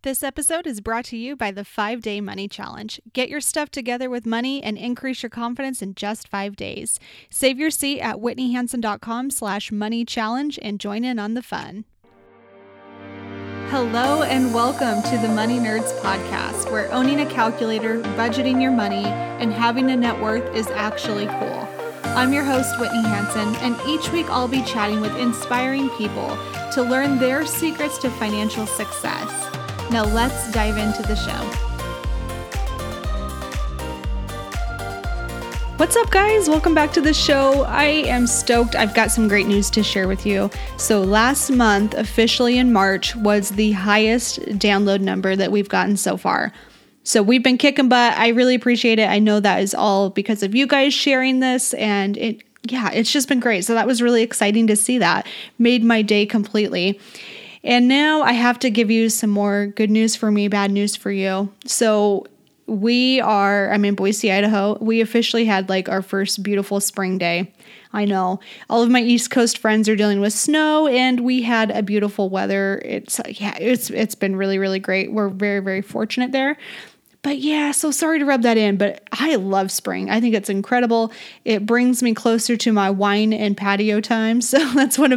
This episode is brought to you by the 5-Day Money Challenge. Get your stuff together with money and increase your confidence in just 5 days. Save your seat at whitneyhansen.com/money challenge and join in on the fun. Hello and welcome to the Money Nerds podcast, where owning a calculator, budgeting your money, and having a net worth is actually cool. I'm your host, Whitney Hansen, and each week I'll be chatting with inspiring people to learn their secrets to financial success. Now let's dive into the show. What's up, guys? Welcome back to the show. I am stoked. I've got some great news to share with you. So last month, officially in March, was the highest download number that we've gotten so far. So we've been kicking butt. I really appreciate it. I know that is all because of you guys sharing this, and it's just been great. So that was really exciting to see that. Made my day completely. And now I have to give you some more good news for me, bad news for you. So I'm in Boise, Idaho. We officially had our first beautiful spring day. I know all of my East Coast friends are dealing with snow, and we had a beautiful weather. It's been really, really great. We're very, very fortunate there. But so sorry to rub that in, but I love spring. I think it's incredible. It brings me closer to my wine and patio time. So that's one of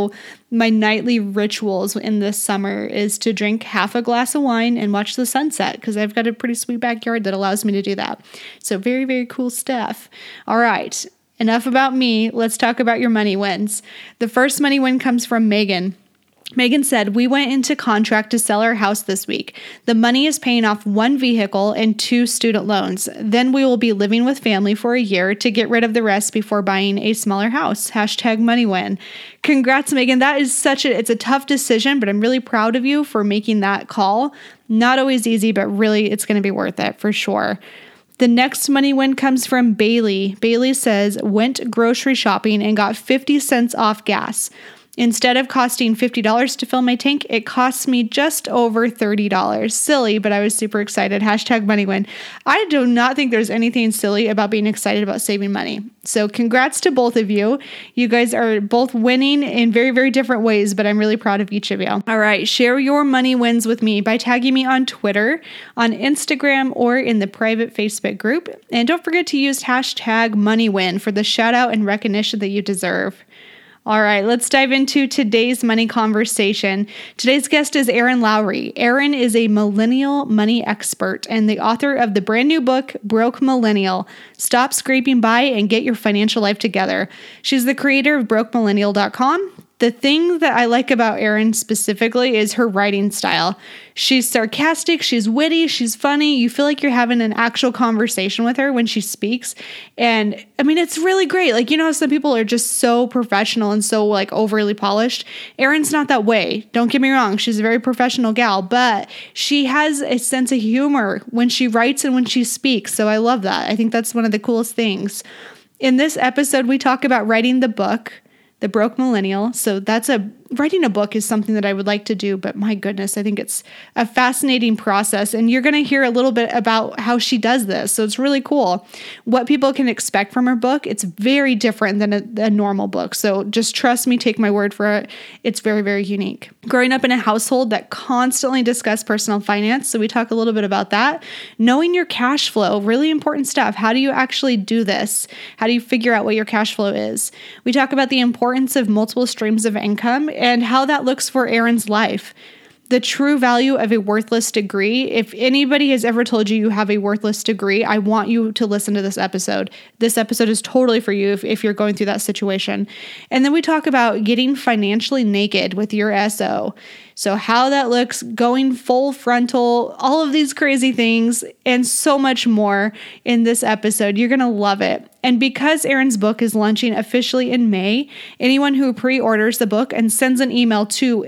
my nightly rituals in this summer is to drink half a glass of wine and watch the sunset, because I've got a pretty sweet backyard that allows me to do that. So very, very cool stuff. All right, enough about me. Let's talk about your money wins. The first money win comes from Megan. Megan said, "We went into contract to sell our house this week. The money is paying off 1 vehicle and 2 student loans. Then we will be living with family for a year to get rid of the rest before buying a smaller house. #MoneyWin. Congrats, Megan. That is it's a tough decision, but I'm really proud of you for making that call. Not always easy, but really it's going to be worth it for sure. The next money win comes from Bailey. Bailey says, "Went grocery shopping and got 50 cents off gas. Instead of costing $50 to fill my tank, it costs me just over $30. Silly, but I was super excited. #MoneyWin. I do not think there's anything silly about being excited about saving money. So congrats to both of you. You guys are both winning in very, very different ways, but I'm really proud of each of you. All right, share your money wins with me by tagging me on Twitter, on Instagram, or in the private Facebook group. And don't forget to use #MoneyWin for the shout out and recognition that you deserve. All right, let's dive into today's money conversation. Today's guest is Erin Lowry. Erin is a millennial money expert and the author of the brand new book, Broke Millennial: Stop Scraping By and Get Your Financial Life Together. She's the creator of BrokeMillennial.com. The thing that I like about Erin specifically is her writing style. She's sarcastic, she's witty, she's funny. You feel like you're having an actual conversation with her when she speaks. And it's really great. How some people are just so professional and so overly polished. Erin's not that way. Don't get me wrong. She's a very professional gal, but she has a sense of humor when she writes and when she speaks. So I love that. I think that's one of the coolest things. In this episode, we talk about writing the book, The Broke Millennial. So writing a book is something that I would like to do, but my goodness, I think it's a fascinating process. And you're going to hear a little bit about how she does this. So it's really cool. What people can expect from her book, it's very different than a normal book. So just trust me, take my word for it. It's very, very unique. Growing up in a household that constantly discussed personal finance. So we talk a little bit about that. Knowing your cash flow, really important stuff. How do you actually do this? How do you figure out what your cash flow is? We talk about the importance of multiple streams of income and how that looks for Erin's life. The true value of a worthless degree. If anybody has ever told you have a worthless degree, I want you to listen to this episode. This episode is totally for you if you're going through that situation. And then we talk about getting financially naked with your SO. So how that looks, going full frontal, all of these crazy things, and so much more in this episode. You're going to love it. And because Erin's book is launching officially in May, anyone who pre-orders the book and sends an email to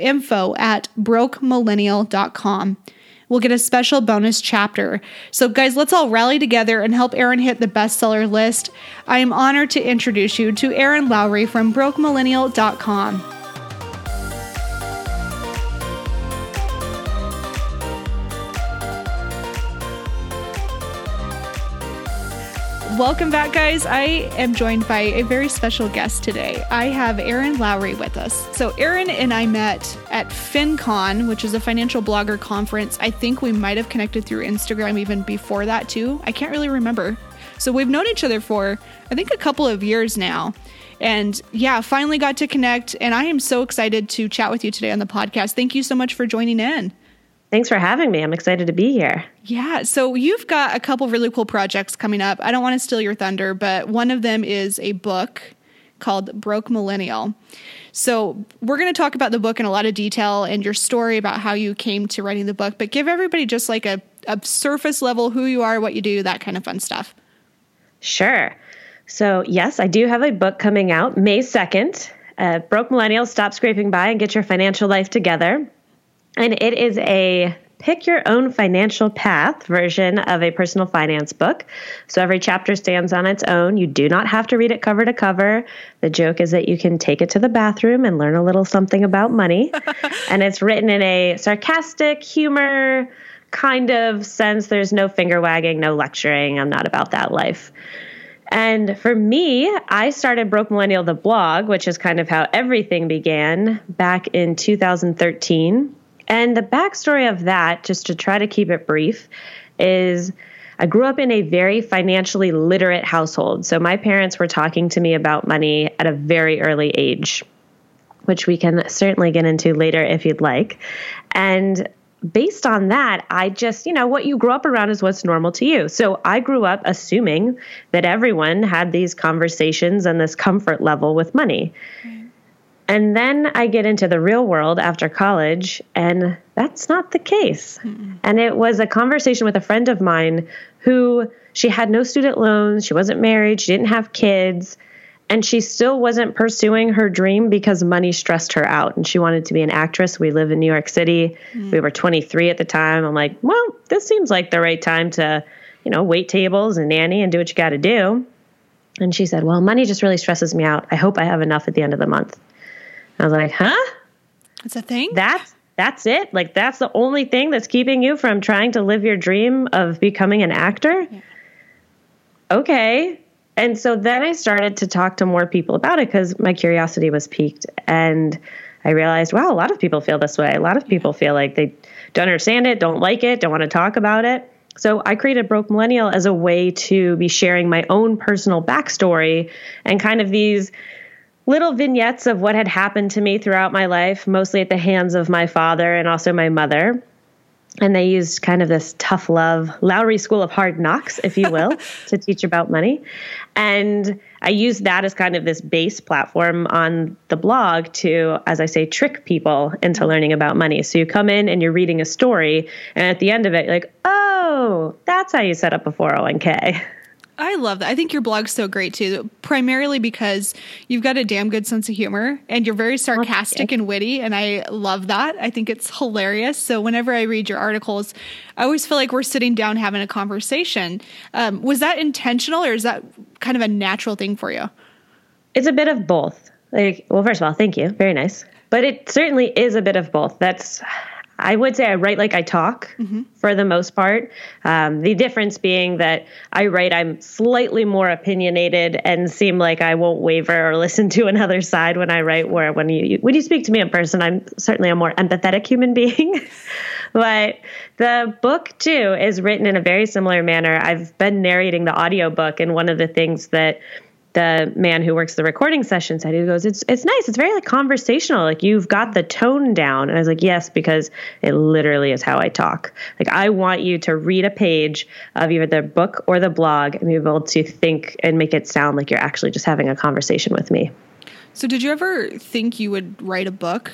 info@brokemillennial.com will get a special bonus chapter. So guys, let's all rally together and help Erin hit the bestseller list. I am honored to introduce you to Erin Lowry from brokemillennial.com. Welcome back, guys. I am joined by a very special guest today. I have Erin Lowry with us. So Erin and I met at FinCon, which is a financial blogger conference. I think we might have connected through Instagram even before that too. I can't really remember. So we've known each other for, I think, a couple of years now. And yeah, finally got to connect. And I am so excited to chat with you today on the podcast. Thank you so much for joining in. Thanks for having me. I'm excited to be here. Yeah. So you've got a couple really cool projects coming up. I don't want to steal your thunder, but one of them is a book called Broke Millennial. So we're going to talk about the book in a lot of detail and your story about how you came to writing the book, but give everybody just like a surface level, who you are, what you do, that kind of fun stuff. Sure. So yes, I do have a book coming out May 2nd, Broke Millennial, Stop Scraping By and Get Your Financial Life Together. And it is a pick your own financial path version of a personal finance book. So every chapter stands on its own. You do not have to read it cover to cover. The joke is that you can take it to the bathroom and learn a little something about money. And it's written in a sarcastic humor kind of sense. There's no finger wagging, no lecturing. I'm not about that life. And for me, I started Broke Millennial, the blog, which is kind of how everything began back in 2013. And the backstory of that, just to try to keep it brief, is I grew up in a very financially literate household. So my parents were talking to me about money at a very early age, which we can certainly get into later if you'd like. And based on that, I just, what you grew up around is what's normal to you. So I grew up assuming that everyone had these conversations and this comfort level with money. And then I get into the real world after college, and that's not the case. Mm-mm. And it was a conversation with a friend of mine who she had no student loans, she wasn't married, she didn't have kids, and she still wasn't pursuing her dream because money stressed her out. And she wanted to be an actress. We live in New York City. Mm. We were 23 at the time. I'm like, well, this seems like the right time to, wait tables and nanny and do what you got to do. And she said, well, money just really stresses me out. I hope I have enough at the end of the month. I was like, huh? It's a thing? That's it? Like, that's the only thing that's keeping you from trying to live your dream of becoming an actor? Yeah. Okay. And so then I started to talk to more people about it because my curiosity was piqued. And I realized, wow, a lot of people feel this way. A lot of people feel like they don't understand it, don't like it, don't want to talk about it. So I created Broke Millennial as a way to be sharing my own personal backstory and kind of these little vignettes of what had happened to me throughout my life, mostly at the hands of my father and also my mother. And they used kind of this tough love, Lowry School of Hard Knocks, if you will, to teach about money. And I used that as kind of this base platform on the blog to, as I say, trick people into learning about money. So you come in and you're reading a story, and at the end of it, you're like, oh, that's how you set up a 401k. I love that. I think your blog's so great too, primarily because you've got a damn good sense of humor and you're very sarcastic and witty. And I love that. I think it's hilarious. So whenever I read your articles, I always feel like we're sitting down having a conversation. Was that intentional or is that kind of a natural thing for you? It's a bit of both. Well, first of all, thank you. Very nice. But it certainly is a bit of both. I would say I write like I talk for the most part. The difference being that I'm slightly more opinionated and seem like I won't waver or listen to another side when I write, where when you speak to me in person, I'm certainly a more empathetic human being. But the book too is written in a very similar manner. I've been narrating the audiobook, and one of the things that the man who works the recording session said, he goes, it's nice. It's very conversational. You've got the tone down. And I was like, yes, because it literally is how I talk. I want you to read a page of either the book or the blog and be able to think and make it sound like you're actually just having a conversation with me. So did you ever think you would write a book?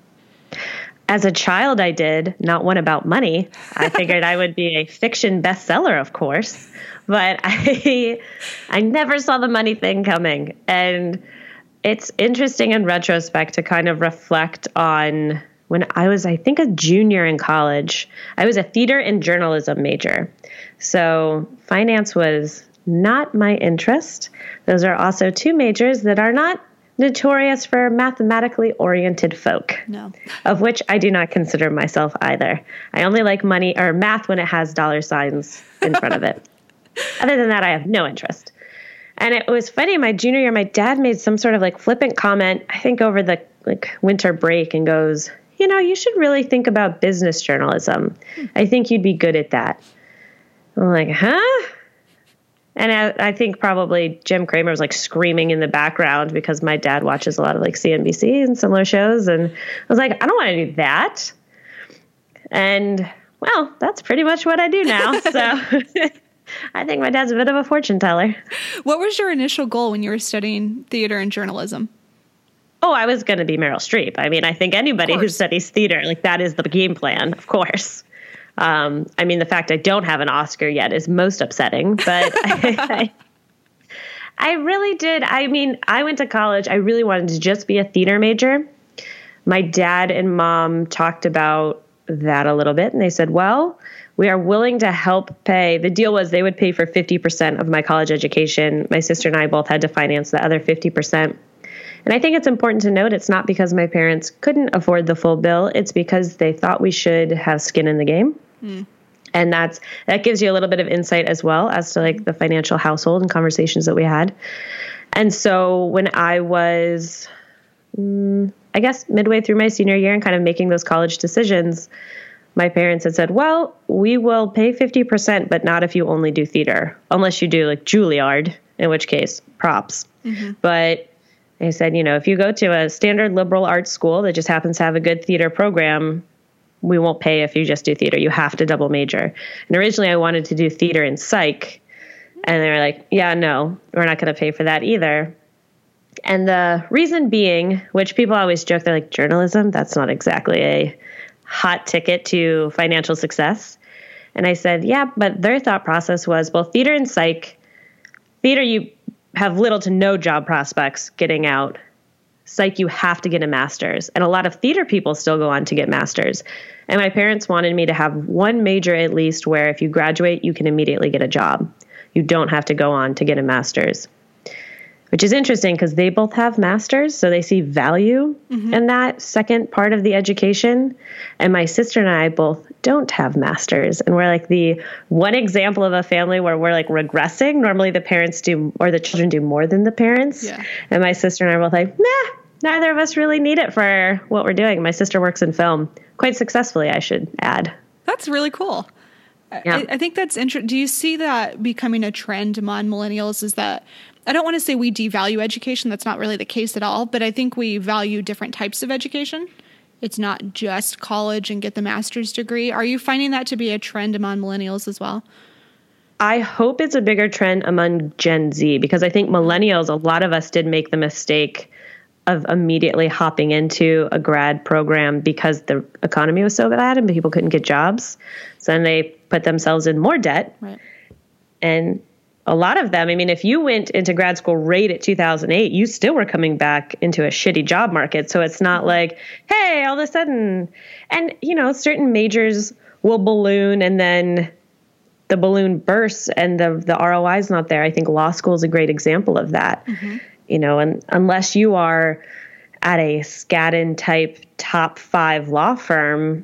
As a child, I did, not one about money. I figured I would be a fiction bestseller, of course. But I never saw the money thing coming. And it's interesting in retrospect to kind of reflect on when I was, I think, a junior in college. I was a theater and journalism major. So finance was not my interest. Those are also two majors that are not notorious for mathematically oriented folk, of which I do not consider myself either. I only like money or math when it has dollar signs in front of it. Other than that, I have no interest. And it was funny, my junior year, my dad made some sort of like flippant comment, I think over the like winter break, and goes, you should really think about business journalism. I think you'd be good at that. I'm like, huh? And I think probably Jim Cramer was like screaming in the background because my dad watches a lot of like CNBC and similar shows. And I was like, I don't want to do that. And well, that's pretty much what I do now. So I think my dad's a bit of a fortune teller. What was your initial goal when you were studying theater and journalism? Oh, I was going to be Meryl Streep. I mean, I think anybody who studies theater, like that is the game plan, of course. I mean, the fact I don't have an Oscar yet is most upsetting, but I really did. I mean, I went to college. I really wanted to just be a theater major. My dad and mom talked about that a little bit, and they said, well, we are willing to help pay. The deal was they would pay for 50% of my college education. My sister and I both had to finance the other 50%. And I think it's important to note it's not because my parents couldn't afford the full bill. It's because they thought we should have skin in the game. And that gives you a little bit of insight as well as to like the financial household and conversations that we had. And so when I was, I guess, midway through my senior year and kind of making those college decisions, my parents had said, well, we will pay 50%, but not if you only do theater, unless you do like Juilliard, in which case props. But they said, if you go to a standard liberal arts school that just happens to have a good theater program, we won't pay if you just do theater. You have to double major. And originally I wanted to do theater and psych. And they were like, yeah, no, we're not going to pay for that either. And the reason being, which people always joke, they're like, journalism, that's not exactly a hot ticket to financial success. And I said, yeah, but their thought process was, well, theater and psych, theater, you have little to no job prospects getting out. Psych, you have to get a master's. And a lot of theater people still go on to get masters. And my parents wanted me to have one major at least where if you graduate, you can immediately get a job. You don't have to go on to get a master's, which is interesting because they both have masters. So they see value in that second part of the education. And my sister and I both don't have masters. And we're like the one example of a family where we're like regressing. Normally the parents do, or the children do more than the parents. Yeah. And my sister and I were both like, nah, neither of us really need it for what we're doing. My sister works in film quite successfully, I should add. That's really cool. Yeah. I think that's interesting. Do you see that becoming a trend among millennials? Is that, I don't want to say we devalue education. That's not really the case at all. But I think we value different types of education. It's not just college and get the master's degree. Are you finding that to be a trend among millennials as well? I hope it's a bigger trend among Gen Z, because I think millennials, a lot of us did make the mistake of immediately hopping into a grad program because the economy was so bad and people couldn't get jobs. So then they put themselves in more debt. Right. And a lot of them, I mean, if you went into grad school right at 2008, you still were coming back into a shitty job market. So it's not like, hey, all of a sudden, and, certain majors will balloon and then the balloon bursts and the ROI is not there. I think law school is a great example of that. And unless you are at a Skadden type top 5 law firm,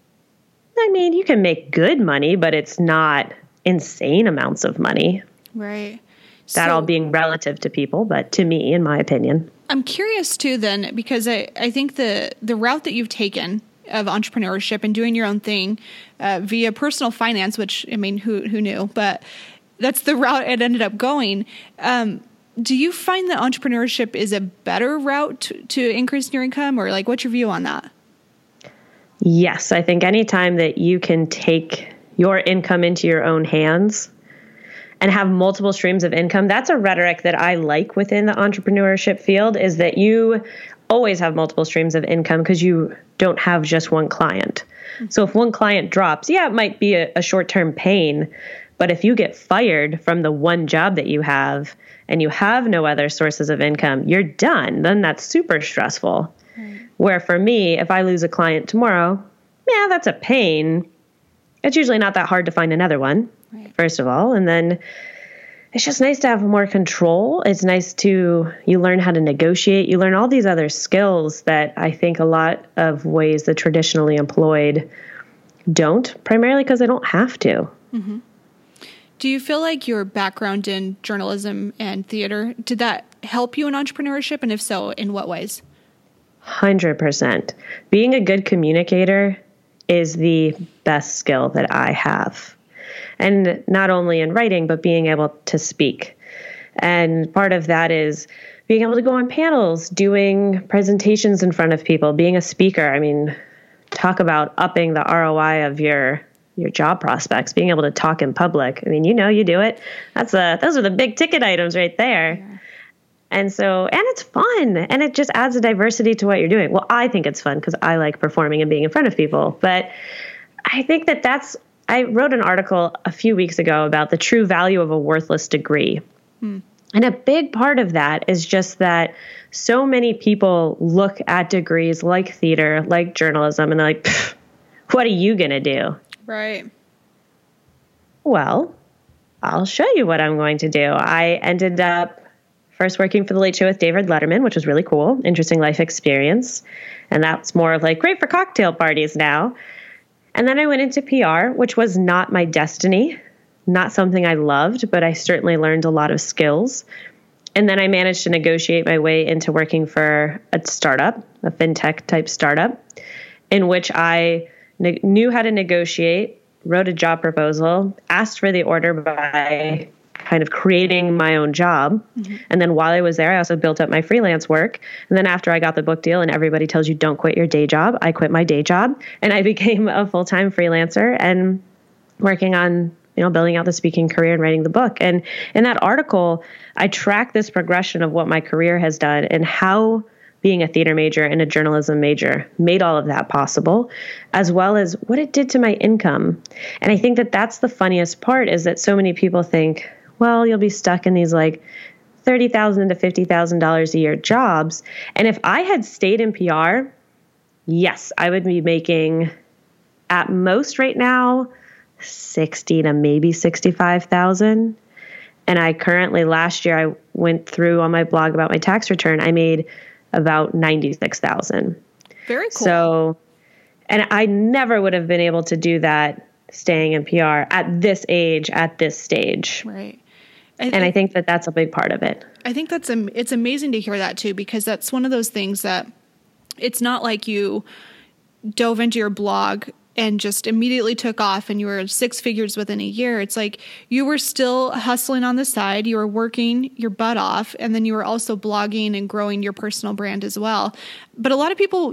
I mean, you can make good money, but it's not insane amounts of money. Right. That all being relative to people, but to me, in my opinion. I'm curious too then, because I think the route that you've taken of entrepreneurship and doing your own thing via personal finance, which, I mean, who knew, but that's the route it ended up going. Do you find that entrepreneurship is a better route to increase your income, or like, what's your view on that? Yes. I think anytime that you can take your income into your own hands and have multiple streams of income, that's a rhetoric that I like within the entrepreneurship field, is that you always have multiple streams of income because you don't have just one client. So if one client drops, it might be a short-term pain, but if you get fired from the one job that you have and you have no other sources of income, you're done. Then that's super stressful. Right. Where for me, if I lose a client tomorrow, that's a pain. It's usually not that hard to find another one, right, first of all. And then it's just nice to have more control. It's nice you learn how to negotiate. You learn all these other skills that I think a lot of ways that traditionally employed don't, primarily because they don't have to. Do you feel like your background in journalism and theater, did that help you in entrepreneurship? And if so, in what ways? 100%. Being a good communicator is the best skill that I have. And not only in writing, but being able to speak. And part of that is being able to go on panels, doing presentations in front of people, being a speaker. I mean, talk about upping the ROI of your job prospects, being able to talk in public. I mean, you do it. Those are the big ticket items right there. Yeah. And it's fun, and it just adds a diversity to what you're doing. Well, I think it's fun because I like performing and being in front of people. But I think I wrote an article a few weeks ago about the true value of a worthless degree. And a big part of that is just that so many people look at degrees like theater, like journalism, and they're like, what are you going to do? Right. Well, I'll show you what I'm going to do. I ended up first working for The Late Show with David Letterman, which was really cool, interesting life experience. And that's more of like great for cocktail parties now. And then I went into PR, which was not my destiny, not something I loved, but I certainly learned a lot of skills. And then I managed to negotiate my way into working for a startup, a fintech type startup, in which I knew how to negotiate, wrote a job proposal, asked for the order by kind of creating my own job. Mm-hmm. And then while I was there, I also built up my freelance work. And then after I got the book deal, and everybody tells you don't quit your day job, I quit my day job and I became a full-time freelancer and working on, building out the speaking career and writing the book. And in that article, I track this progression of what my career has done and how being a theater major and a journalism major made all of that possible, as well as what it did to my income. And I think that that's the funniest part, is that so many people think, well, you'll be stuck in these like $30,000 to $50,000 a year jobs. And if I had stayed in PR, yes, I would be making at most right now 60 to maybe 65,000. And I currently, last year, I went through on my blog about my tax return, I made about 96,000. Very cool. So, and I never would have been able to do that staying in PR at this age, at this stage. Right. I think that that's a big part of it. I think it's amazing to hear that too, because that's one of those things that it's not like you dove into your blog and just immediately took off and you were 6 figures within a year. It's like you were still hustling on the side. You were working your butt off, and then you were also blogging and growing your personal brand as well. But a lot of people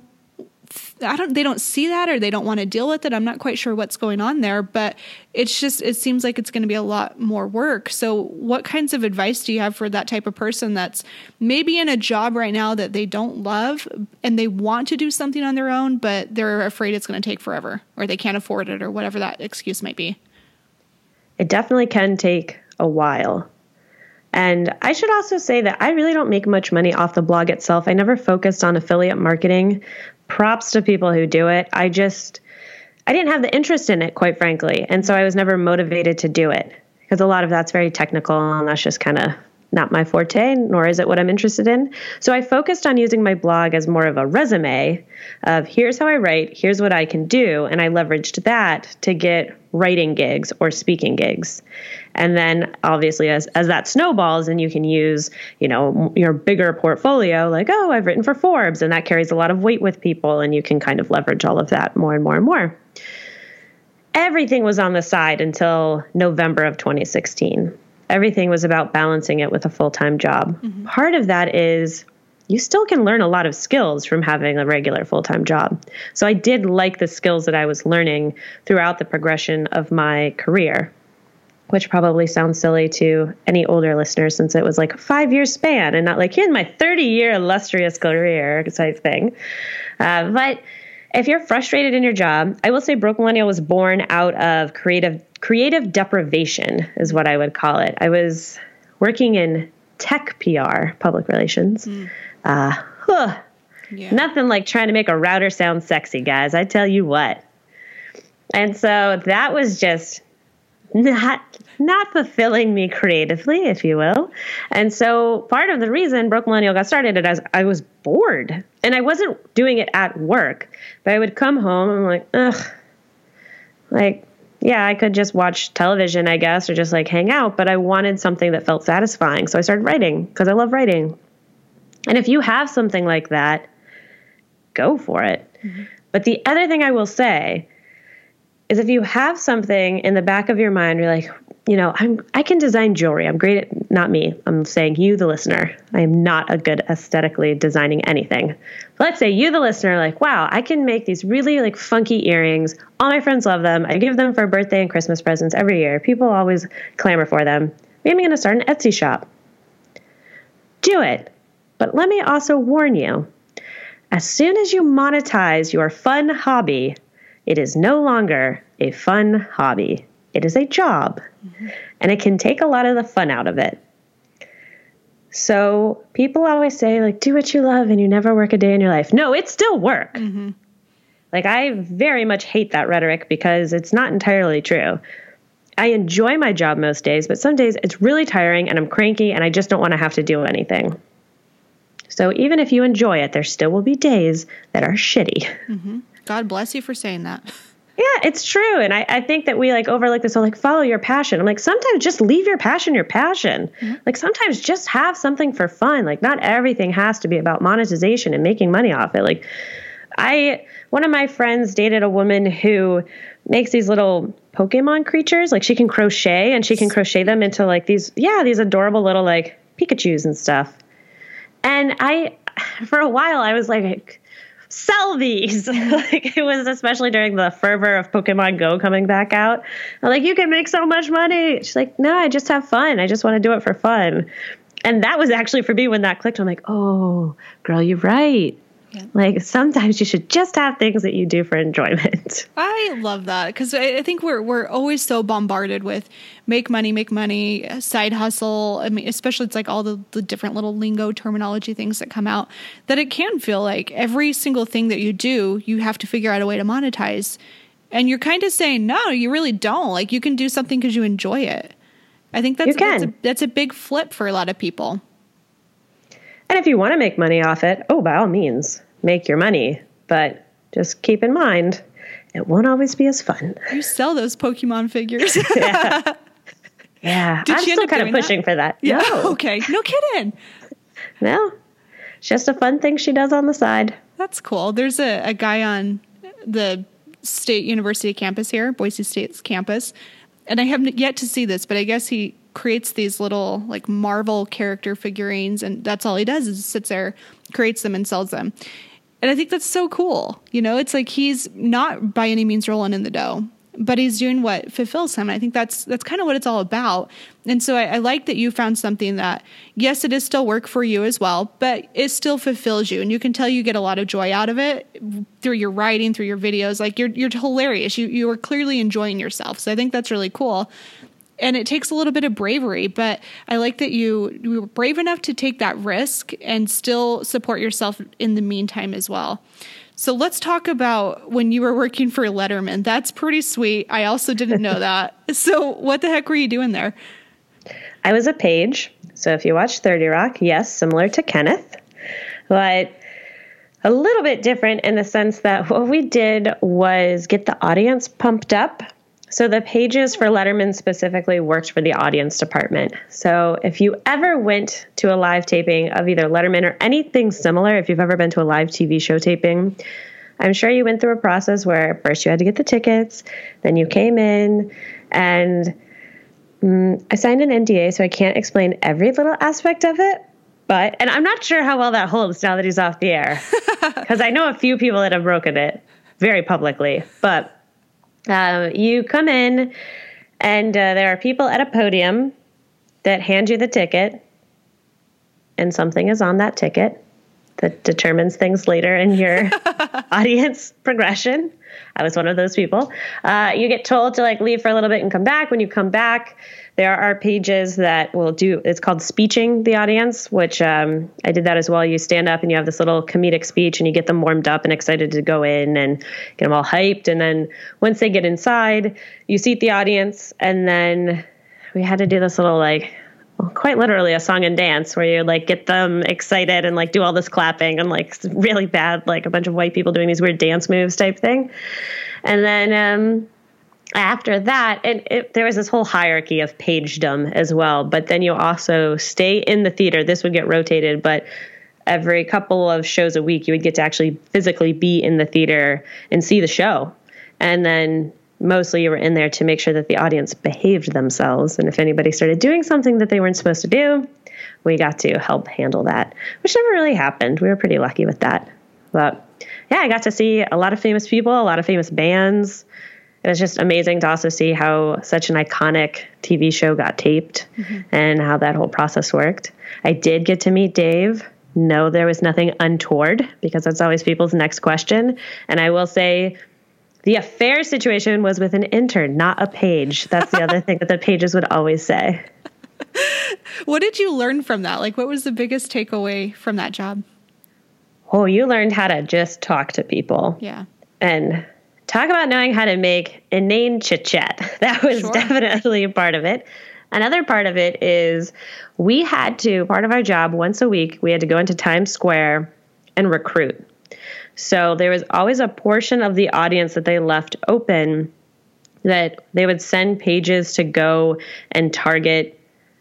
they don't see that, or they don't want to deal with it. I'm not quite sure what's going on there, but it seems like it's going to be a lot more work. So what kinds of advice do you have for that type of person that's maybe in a job right now that they don't love and they want to do something on their own, but they're afraid it's going to take forever, or they can't afford it, or whatever that excuse might be? It definitely can take a while. And I should also say that I really don't make much money off the blog itself. I never focused on affiliate marketing. Props to people who do it. I didn't have the interest in it, quite frankly. And so I was never motivated to do it, because a lot of that's very technical and that's just kind of not my forte, nor is it what I'm interested in. So I focused on using my blog as more of a resume of here's how I write, here's what I can do. And I leveraged that to get writing gigs or speaking gigs. And then obviously as that snowballs, and you can use, your bigger portfolio, like, oh, I've written for Forbes, and that carries a lot of weight with people, and you can kind of leverage all of that more and more and more. Everything was on the side until November of 2016. Everything was about balancing it with a full-time job. Mm-hmm. Part of that is you still can learn a lot of skills from having a regular full-time job. So I did like the skills that I was learning throughout the progression of my career, which probably sounds silly to any older listeners, since it was like a 5-year span and not like in my 30-year illustrious career type thing. But if you're frustrated in your job, I will say Broke Millennial was born out of creative deprivation is what I would call it. I was working in tech PR, public relations. Nothing like trying to make a router sound sexy, guys. I tell you what. And so that was just not fulfilling me creatively, if you will. And so part of the reason Broke Millennial got started is I was bored, and I wasn't doing it at work, but I would come home and I'm like, ugh, like, yeah, I could just watch television, I guess, or just like hang out, but I wanted something that felt satisfying. So I started writing because I love writing. And if you have something like that, go for it. Mm-hmm. But the other thing I will say is if you have something in the back of your mind, you're like, I can design jewelry. I'm great at, not me. I'm saying you, the listener. I am not a good aesthetically designing anything. But let's say you, the listener, like, wow, I can make these really like funky earrings. All my friends love them. I give them for birthday and Christmas presents every year. People always clamor for them. Maybe I'm going to start an Etsy shop. Do it. But let me also warn you, as soon as you monetize your fun hobby, it is no longer a fun hobby. It is a job, and it can take a lot of the fun out of it. So people always say, like, do what you love and you never work a day in your life. No, it's still work. Mm-hmm. Like, I very much hate that rhetoric because it's not entirely true. I enjoy my job most days, but some days it's really tiring and I'm cranky and I just don't want to have to do anything. So even if you enjoy it, there still will be days that are shitty. Mm-hmm. God bless you for saying that. Yeah, it's true. And I think that we like overlook this whole like follow your passion. I'm like, sometimes just leave your passion. Mm-hmm. Like sometimes just have something for fun. Like not everything has to be about monetization and making money off it. Like one of my friends dated a woman who makes these little Pokemon creatures. Like she can crochet and she can crochet them into like these adorable little like Pikachus and stuff. And for a while I was like, sell these. Like it was especially during the fervor of Pokemon Go coming back out. I'm like, you can make so much money. She's like, no, I just have fun. I just want to do it for fun. And that was actually for me when that clicked. I'm like, oh, girl, you're right. Yeah. Like sometimes you should just have things that you do for enjoyment. I love that because I think we're always so bombarded with make money, side hustle. I mean, especially it's like all the different little lingo terminology things that come out that it can feel like every single thing that you do, you have to figure out a way to monetize. And you're kind of saying, no, you really don't. Like you can do something because you enjoy it. I think that's a big flip for a lot of people. And if you want to make money off it, by all means, make your money. But just keep in mind, it won't always be as fun. You sell those Pokemon figures. Yeah. I'm still kind of pushing for that. Yeah. No. Okay. No kidding. No. It's just a fun thing she does on the side. That's cool. There's a guy on the State University campus here, Boise State's campus. And I haven't yet to see this, but I guess he creates these little like Marvel character figurines, and that's all he does is sits there, creates them and sells them. And I think that's so cool. It's like he's not by any means rolling in the dough, but he's doing what fulfills him. And I think that's kind of what it's all about. And so I like that you found something that, yes, it is still work for you as well, but it still fulfills you. And you can tell you get a lot of joy out of it through your writing, through your videos. Like you're hilarious. You are clearly enjoying yourself. So I think that's really cool. And it takes a little bit of bravery, but I like that you were brave enough to take that risk and still support yourself in the meantime as well. So let's talk about when you were working for Letterman. That's pretty sweet. I also didn't know that. So what the heck were you doing there? I was a page. So if you watch 30 Rock, yes, similar to Kenneth, but a little bit different in the sense that what we did was get the audience pumped up. So the pages for Letterman specifically worked for the audience department. So if you ever went to a live taping of either Letterman or anything similar, if you've ever been to a live TV show taping, I'm sure you went through a process where first you had to get the tickets, then you came in, and I signed an NDA, so I can't explain every little aspect of it. And I'm not sure how well that holds now that he's off the air, because I know a few people that have broken it very publicly, but you come in and there are people at a podium that hand you the ticket, and something is on that ticket that determines things later in your audience progression. I was one of those people. You get told to like leave for a little bit and come back. When you come back, there are pages that will do, it's called speeching the audience, which I did that as well. You stand up and you have this little comedic speech and you get them warmed up and excited to go in and get them all hyped. And then once they get inside, you seat the audience. And then we had to do this little quite literally a song and dance where you like get them excited and like do all this clapping and like really bad, like a bunch of white people doing these weird dance moves type thing. And then after that, there was this whole hierarchy of pagedom as well. But then you also stay in the theater. This would get rotated, but every couple of shows a week, you would get to actually physically be in the theater and see the show. And then mostly you were in there to make sure that the audience behaved themselves. And if anybody started doing something that they weren't supposed to do, we got to help handle that, which never really happened. We were pretty lucky with that. But yeah, I got to see a lot of famous people, a lot of famous bands. It was just amazing to also see how such an iconic TV show got taped and how that whole process worked. I did get to meet Dave. No, there was nothing untoward, because that's always people's next question. And I will say the affair situation was with an intern, not a page. That's the other thing that the pages would always say. What did you learn from that? Like, what was the biggest takeaway from that job? Oh, you learned how to just talk to people. Yeah. And talk about knowing how to make inane chit-chat. That was definitely a part of it. Another part of it is part of our job once a week, we had to go into Times Square and recruit. So there was always a portion of the audience that they left open that they would send pages to go and target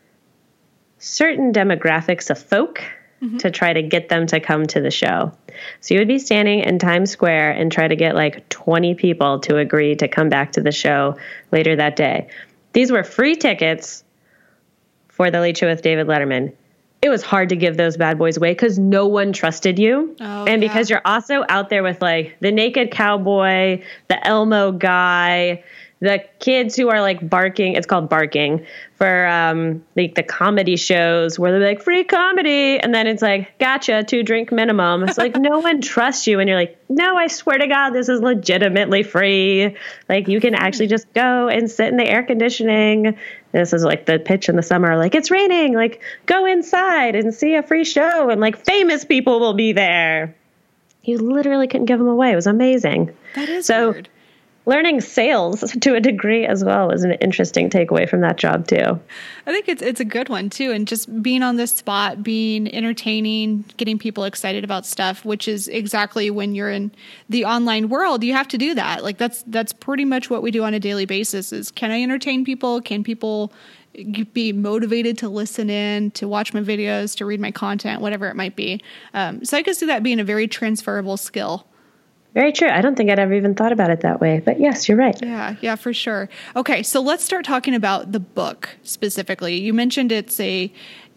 certain demographics of folk to try to get them to come to the show. So you would be standing in Times Square and try to get like 20 people to agree to come back to the show later that day. These were free tickets for The Late Show with David Letterman. It was hard to give those bad boys away because no one trusted you. Because you're also out there with like the naked cowboy, the Elmo guy, the kids who are like barking. It's called barking for like the comedy shows where they're like free comedy. And then it's like, gotcha, 2 drink minimum. It's like no one trusts you. And you're like, no, I swear to God, this is legitimately free. Like you can actually just go and sit in the air conditioning. This is like the pitch in the summer. Like it's raining, like go inside and see a free show. And like famous people will be there. You literally couldn't give them away. It was amazing. That is weird. Learning sales to a degree as well is an interesting takeaway from that job too. I think it's a good one too. And just being on the spot, being entertaining, getting people excited about stuff, which is exactly when you're in the online world, you have to do that. Like that's pretty much what we do on a daily basis is, can I entertain people? Can people be motivated to listen in, to watch my videos, to read my content, whatever it might be. So I could see that being a very transferable skill. Very true. I don't think I'd ever even thought about it that way. But yes, you're right. Yeah, for sure. Okay, so let's start talking about the book specifically. You mentioned it's a,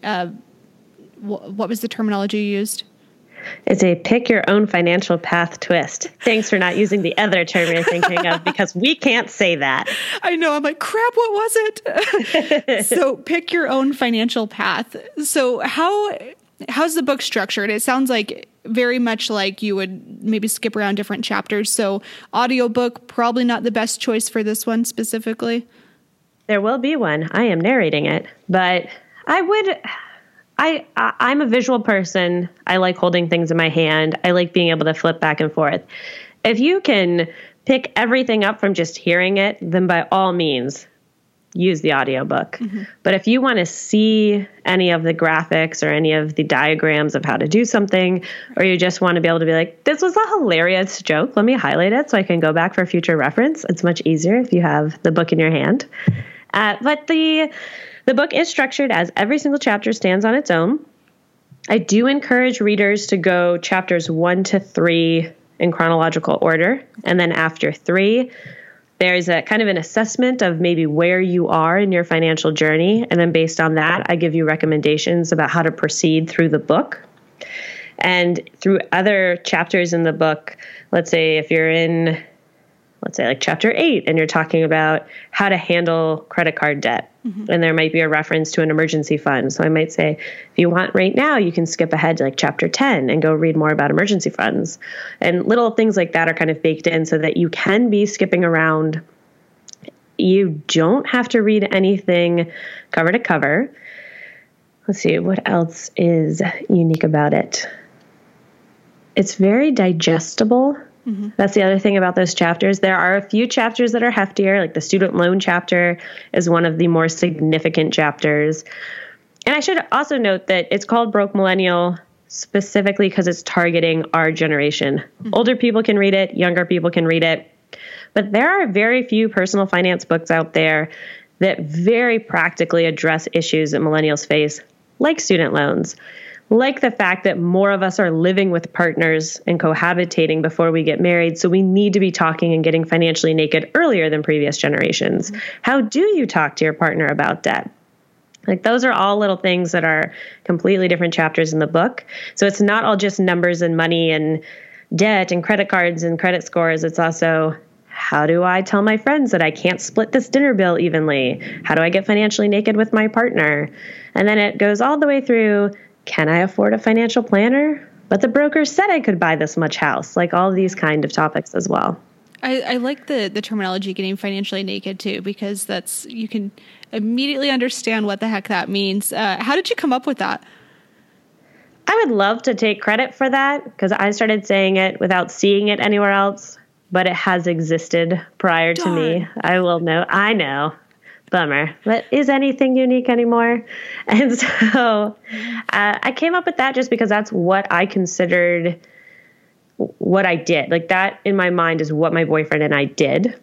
what was the terminology you used? It's a pick your own financial path twist. Thanks for not using the other term you're thinking of because we can't say that. I know. I'm like, crap, what was it? So pick your own financial path. So how's the book structured? It sounds like very much like you would maybe skip around different chapters. So audiobook, probably not the best choice for this one specifically. There will be one. I am narrating it, but I'm a visual person. I like holding things in my hand. I like being able to flip back and forth. If you can pick everything up from just hearing it, then by all means, use the audiobook. But if you want to see any of the graphics or any of the diagrams of how to do something, or you just want to be able to be like, this was a hilarious joke, let me highlight it so I can go back for future reference. It's much easier if you have the book in your hand. But the book is structured as every single chapter stands on its own. I do encourage readers to go chapters 1 to 3 in chronological order. And then after 3, there's a kind of an assessment of maybe where you are in your financial journey. And then based on that, I give you recommendations about how to proceed through the book. And through other chapters in the book, let's say if you're in, let's say like chapter 8, and you're talking about how to handle credit card debt. And there might be a reference to an emergency fund. So I might say, if you want right now, you can skip ahead to like chapter 10 and go read more about emergency funds. And little things like that are kind of baked in so that you can be skipping around. You don't have to read anything cover to cover. Let's see, what else is unique about it? It's very digestible. That's the other thing about those chapters. There are a few chapters that are heftier, like the student loan chapter is one of the more significant chapters. And I should also note that it's called Broke Millennial specifically because it's targeting our generation. Older people can read it, younger people can read it. But there are very few personal finance books out there that very practically address issues that millennials face, like student loans, like the fact that more of us are living with partners and cohabitating before we get married. So we need to be talking and getting financially naked earlier than previous generations. How do you talk to your partner about debt? Like those are all little things that are completely different chapters in the book. So it's not all just numbers and money and debt and credit cards and credit scores. It's also, how do I tell my friends that I can't split this dinner bill evenly? How do I get financially naked with my partner? And then it goes all the way through, can I afford a financial planner? But the broker said I could buy this much house, like all these kind of topics as well. I like the terminology getting financially naked too, because you can immediately understand what the heck that means. How did you come up with that? I would love to take credit for that because I started saying it without seeing it anywhere else, but it has existed prior to me. I will know. I know. Bummer. But is anything unique anymore? And so I came up with that just because that's what I considered what I did. Like that in my mind is what my boyfriend and I did.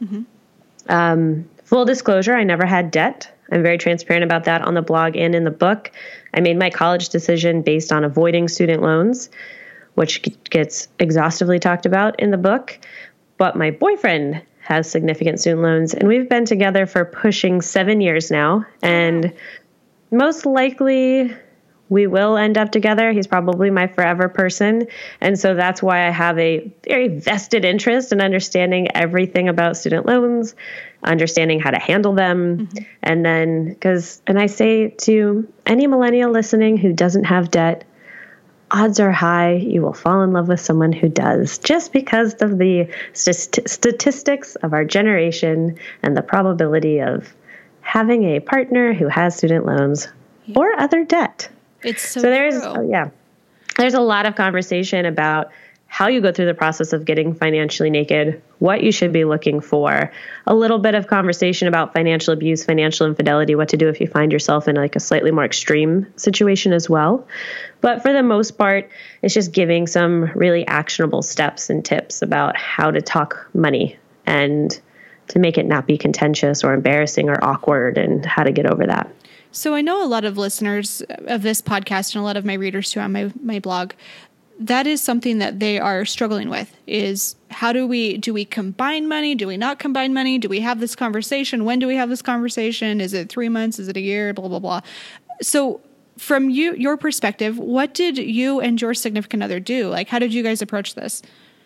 Full disclosure, I never had debt. I'm very transparent about that on the blog and in the book. I made my college decision based on avoiding student loans, which gets exhaustively talked about in the book. But my boyfriend has significant student loans, and we've been together for pushing 7 years now. And most likely we will end up together. He's probably my forever person. And so that's why I have a very vested interest in understanding everything about student loans, understanding how to handle them. And then, and I say to any millennial listening who doesn't have debt, odds are high you will fall in love with someone who does, just because of the statistics of our generation and the probability of having a partner who has student loans or other debt. It's so there's true. There's a lot of conversation about how you go through the process of getting financially naked, what you should be looking for, a little bit of conversation about financial abuse, financial infidelity, what to do if you find yourself in like a slightly more extreme situation as well. But for the most part, it's just giving some really actionable steps and tips about how to talk money and to make it not be contentious or embarrassing or awkward and how to get over that. So I know a lot of listeners of this podcast and a lot of my readers too on my blog, that is something that they are struggling with is how do we combine money? Do we not combine money? Do we have this conversation? When do we have this conversation? Is it 3 months? Is it a year? Blah, blah, blah. So from your perspective, what did you and your significant other do? Like, how did you guys approach this?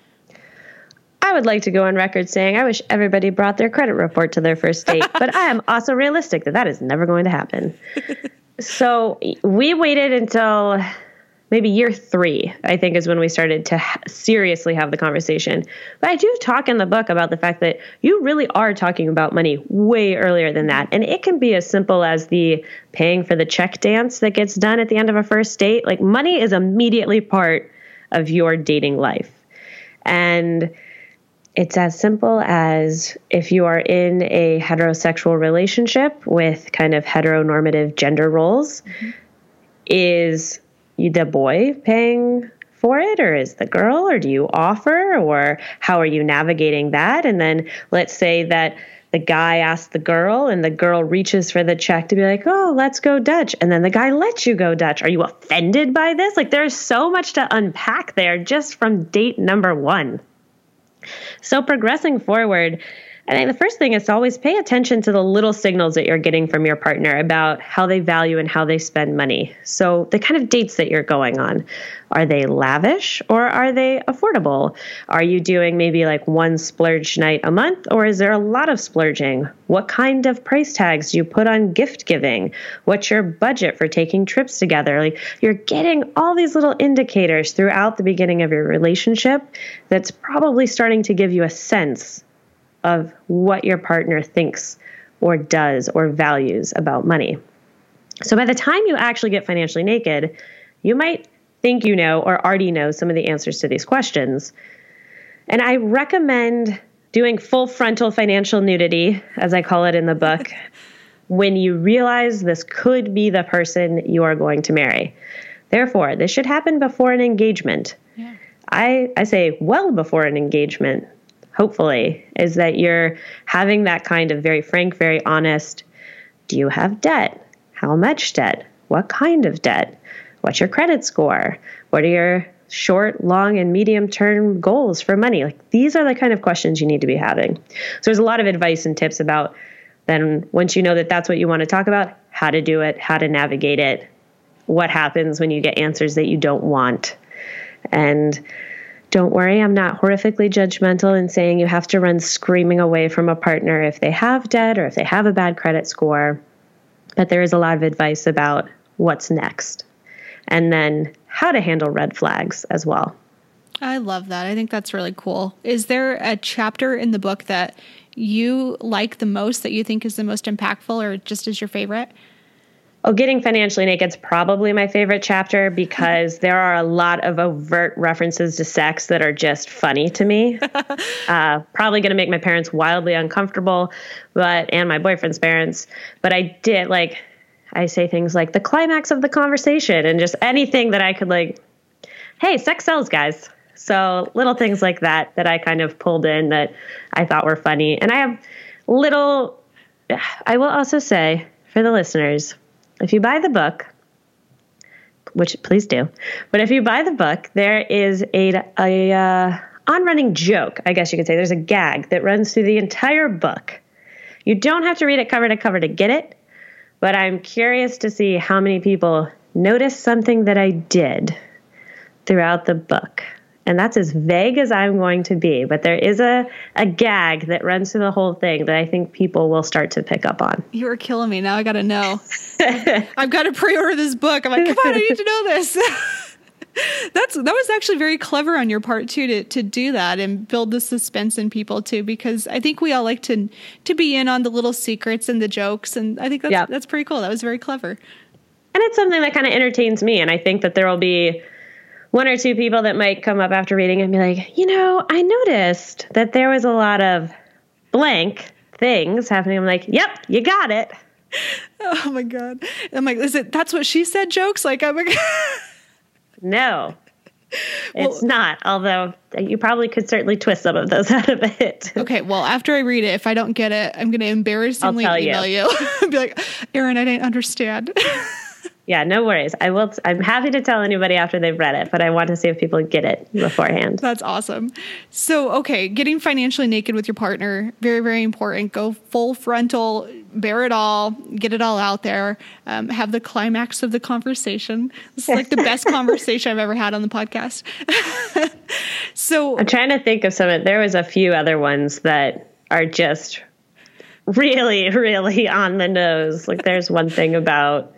I would like to go on record saying I wish everybody brought their credit report to their first date, but I am also realistic that is never going to happen. So we waited until maybe year 3, I think, is when we started to seriously have the conversation. But I do talk in the book about the fact that you really are talking about money way earlier than that. And it can be as simple as the paying for the check dance that gets done at the end of a first date. Like money is immediately part of your dating life. And it's as simple as if you are in a heterosexual relationship with kind of heteronormative gender roles, is the boy paying for it, or is the girl, or do you offer, or how are you navigating that? And then let's say that the guy asks the girl and the girl reaches for the check to be like, oh, let's go Dutch. And then the guy lets you go Dutch. Are you offended by this? Like there's so much to unpack there just from date number 1. So progressing forward, I think the first thing is to always pay attention to the little signals that you're getting from your partner about how they value and how they spend money. So the kind of dates that you're going on, are they lavish or are they affordable? Are you doing maybe like one splurge night a month, or is there a lot of splurging? What kind of price tags do you put on gift giving? What's your budget for taking trips together? Like you're getting all these little indicators throughout the beginning of your relationship that's probably starting to give you a sense of what your partner thinks or does or values about money. So by the time you actually get financially naked, you might think you know or already know some of the answers to these questions. And I recommend doing full frontal financial nudity, as I call it in the book, when you realize this could be the person you are going to marry. Therefore, this should happen before an engagement. Yeah. I say well before an engagement. hopefully, is that you're having that kind of very frank, very honest, do you have debt? How much debt? What kind of debt? What's your credit score? What are your short, long, and medium-term goals for money? Like, these are the kind of questions you need to be having. So there's a lot of advice and tips about then once you know that that's what you want to talk about, how to do it, how to navigate it, what happens when you get answers that you don't want. And don't worry, I'm not horrifically judgmental in saying you have to run screaming away from a partner if they have debt or if they have a bad credit score. But there is a lot of advice about what's next and then how to handle red flags as well. I love that. I think that's really cool. Is there a chapter in the book that you like the most, that you think is the most impactful or just is your favorite? Oh, Getting Financially Naked is probably my favorite chapter because there are a lot of overt references to sex that are just funny to me. Probably going to make my parents wildly uncomfortable, and my boyfriend's parents. But I say things like the climax of the conversation and just anything that I could hey, sex sells, guys. So little things like that I kind of pulled in that I thought were funny. And I will also say for the listeners, if you buy the book, which please do, but if you buy the book, there is a on-running joke, I guess you could say. There's a gag that runs through the entire book. You don't have to read it cover to cover to get it, but I'm curious to see how many people noticed something that I did throughout the book. And that's as vague as I'm going to be. But there is a gag that runs through the whole thing that I think people will start to pick up on. You are killing me. Now I got to know. I've got to pre-order this book. I'm like, come on, I need to know this. That was actually very clever on your part, too, to do that and build the suspense in people, too, because I think we all like to be in on the little secrets and the jokes. And I think that's pretty cool. That was very clever. And it's something that kind of entertains me. And I think that there will be one or two people that might come up after reading and be like, I noticed that there was a lot of blank things happening. I'm like, yep, you got it. Oh my God. I'm like, that's what she said jokes? Like, I'm like, no, it's not. Although you probably could certainly twist some of those out of it. Okay. Well, after I read it, if I don't get it, I'm going to embarrassingly email you. Be like, Erin, I didn't understand. Yeah, no worries. I'm happy to tell anybody after they've read it, but I want to see if people get it beforehand. That's awesome. So, okay, getting financially naked with your partner, very, very important. Go full frontal, bear it all, get it all out there, have the climax of the conversation. This is like the best conversation I've ever had on the podcast. So I'm trying to think of there was a few other ones that are just really, really on the nose. Like there's one thing about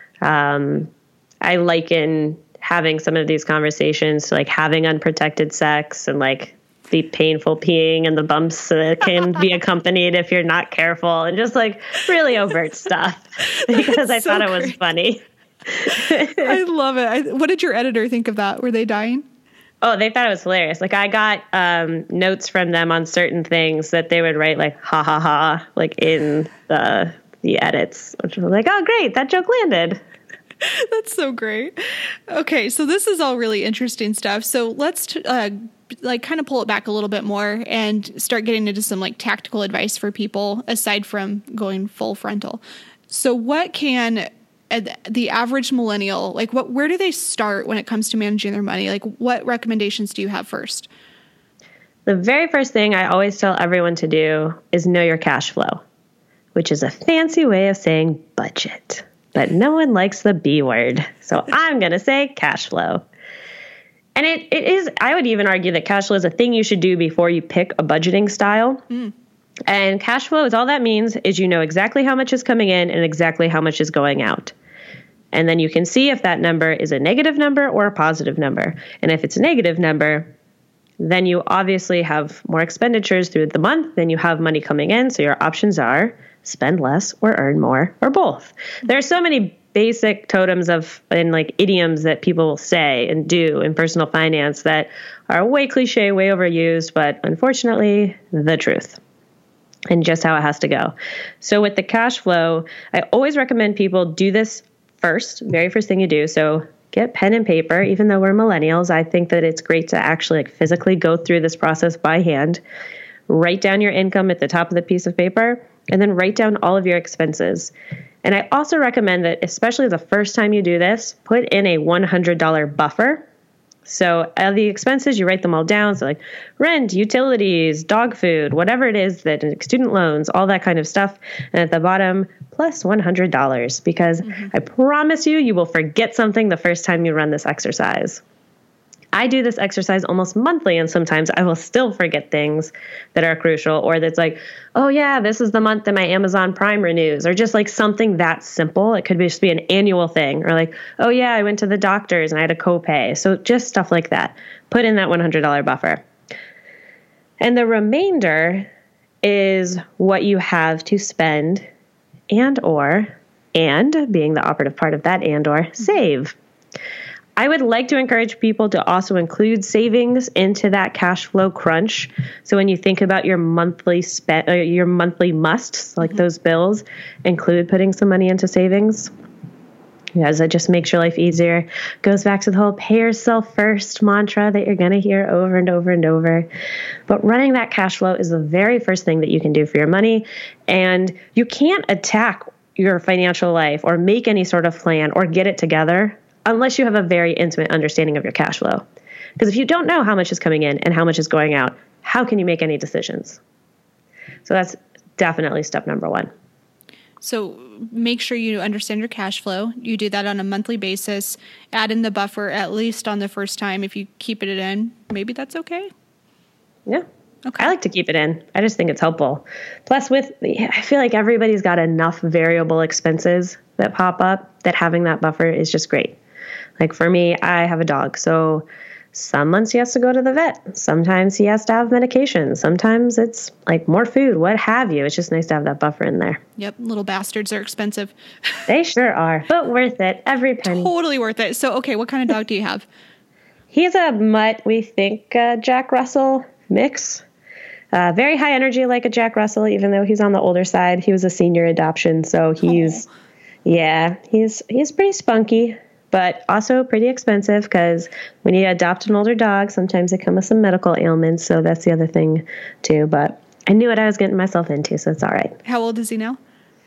I liken having some of these conversations to like having unprotected sex and like the painful peeing and the bumps that can be accompanied if you're not careful and just like really overt stuff because I thought it was funny. I love it. What did your editor think of that? Were they dying? Oh, they thought it was hilarious. Like I got notes from them on certain things that they would write like ha ha ha like in the edits, which was like, oh great, that joke landed. That's so great. Okay, so this is all really interesting stuff. So let's kind of pull it back a little bit more and start getting into some like tactical advice for people aside from going full frontal. So what can the average millennial, where do they start when it comes to managing their money? Like what recommendations do you have first? The very first thing I always tell everyone to do is know your cash flow, which is a fancy way of saying budget. But no one likes the B word. So I'm going to say cash flow. And it is, I would even argue that cash flow is a thing you should do before you pick a budgeting style. And cash flow is all that means is you know exactly how much is coming in and exactly how much is going out. And then you can see if that number is a negative number or a positive number. And if it's a negative number, then you obviously have more expenditures through the month than you have money coming in. So your options are spend less or earn more or both. There are so many basic totems and like idioms that people will say and do in personal finance that are way cliche, way overused, but unfortunately the truth and just how it has to go. So with the cash flow, I always recommend people do this first, very first thing you do. So get pen and paper. Even though we're millennials, I think that it's great to actually physically go through this process by hand. write down your income at the top of the piece of paper, and then write down all of your expenses. And I also recommend that, especially the first time you do this, put in a $100 buffer. So the expenses, you write them all down. So like rent, utilities, dog food, whatever it is, that student loans, all that kind of stuff. And at the bottom, plus $100, because I promise you, you will forget something the first time you run this exercise. I do this exercise almost monthly, and sometimes I will still forget things that are crucial, or that's like, oh yeah, this is the month that my Amazon Prime renews, or just like something that simple. It could just be an annual thing, or like, oh yeah, I went to the doctor's and I had a copay. So just stuff like that. Put in that $100 buffer. And the remainder is what you have to spend and being the operative part of that, save. I would like to encourage people to also include savings into that cash flow crunch. So when you think about your monthly your monthly musts, like those bills, include putting some money into savings. As it just makes your life easier. Goes back to the whole pay yourself first mantra that you're going to hear over and over and over. But running that cash flow is the very first thing that you can do for your money. And you can't attack your financial life or make any sort of plan or get it together unless you have a very intimate understanding of your cash flow. Because if you don't know how much is coming in and how much is going out, how can you make any decisions? So that's definitely step number one. So make sure you understand your cash flow. You do that on a monthly basis. Add in the buffer at least on the first time. If you keep it in, maybe that's okay. Yeah. Okay. I like to keep it in. I just think it's helpful. Plus I feel like everybody's got enough variable expenses that pop up that having that buffer is just great. Like for me, I have a dog. So some months he has to go to the vet. Sometimes he has to have medication. Sometimes it's like more food, what have you. It's just nice to have that buffer in there. Yep. Little bastards are expensive. They sure are, but worth it. Every penny. Totally worth it. So, okay, what kind of dog do you have? He's a mutt, we think, Jack Russell mix. Very high energy like a Jack Russell, even though he's on the older side. He was a senior adoption, so he's pretty spunky, but also pretty expensive because when you adopt an older dog, sometimes they come with some medical ailments, so that's the other thing too. But I knew what I was getting myself into, so it's all right. How old is he now?